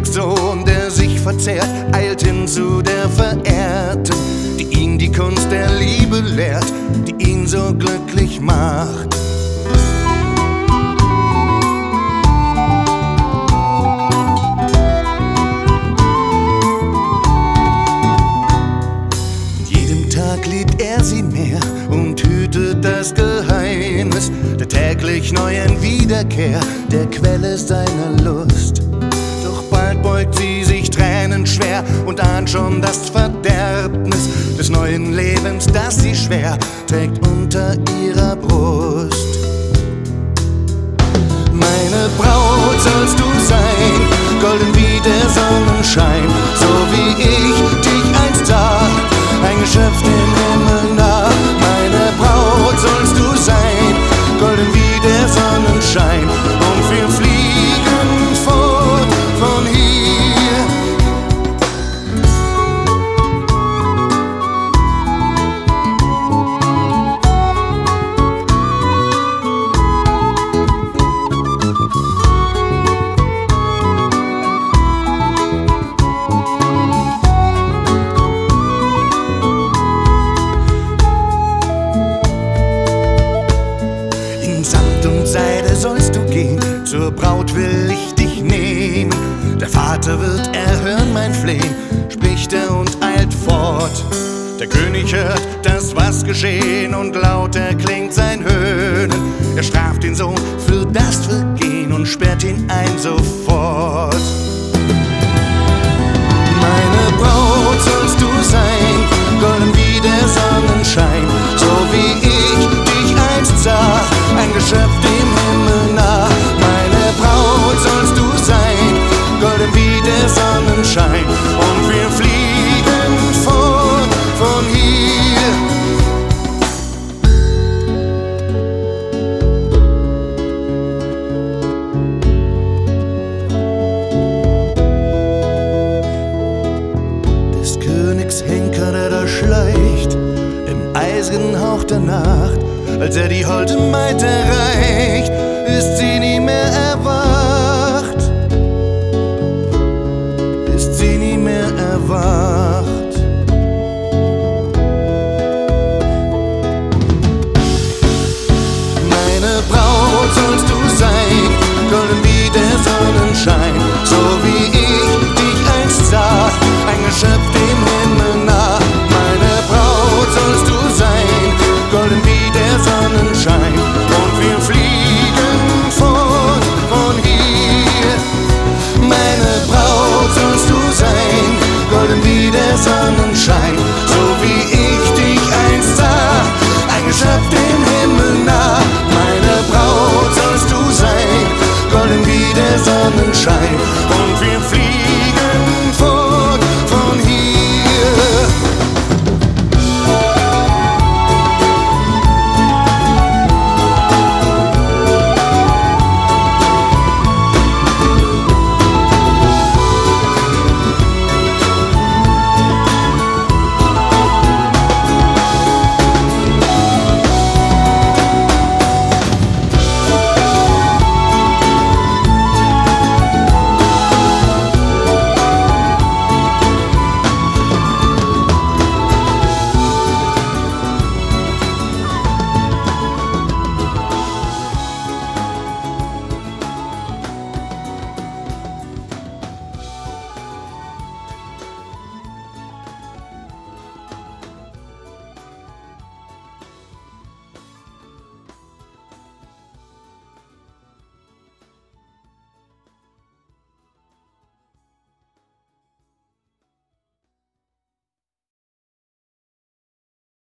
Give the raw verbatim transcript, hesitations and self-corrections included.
Königssohn, der sich verzehrt, eilt hin zu der Verehrten, die ihn die Kunst der Liebe lehrt, die ihn so glücklich macht. Jeden Tag liebt er sie mehr und hütet das Geheimnis der täglich neuen Wiederkehr, der Quelle seiner Lust. Doch bald beugt sie sich tränenschwer und ahnt schon das Verderbnis des neuen Lebens, das sie schwer trägt unter ihrer Brust. Meine Braut sollst du sein, golden wie der Sonnenschein, so wie ich dich einst sah, ein Geschöpf dem Himmel nah. Meine Braut sollst du sein, golden wie der Sonnenschein, und wir fliegen fort von hier. Seide sollst du gehen, zur Braut will ich dich nehmen. Der Vater wird erhören mein Flehen, spricht er und eilt fort. Der König hört das, was geschehen, und laut erklingt sein Höhnen. Er straft den Sohn für das Vergehen und sperrt ihn ein sofort. Meine Braut sollst du sein, golden wie der Sonnenschein, so wie ich dich einst sah, ein Geschöpf dem Himmel nah. Meine Braut sollst du sein, golden wie der Sonnenschein, und wir fliegen fort von hier. Des Königs Henker, der da schleicht, im eisigen Hauch der Nacht, als er die holde Maid erreicht, ist sie nie mehr erwacht, ist sie nie mehr erwacht.